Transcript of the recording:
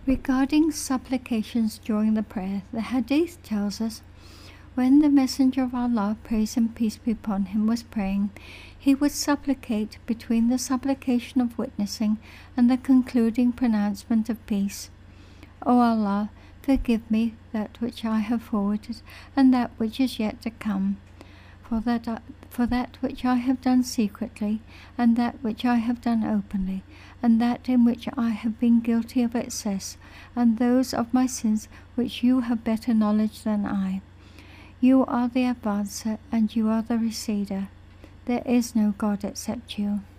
Regarding supplications during the prayer, the Hadith tells us, when the Messenger of Allah, praise and peace be upon him, was praying, he would supplicate between the supplication of witnessing and the concluding pronouncement of peace. O Allah, forgive me that which I have forwarded and that which is yet to come, for that which I have done secretly, and that which I have done openly, and that in which I have been guilty of excess, and those of my sins which you have better knowledge than I. You are the advancer, and you are the receder. There is no God except you.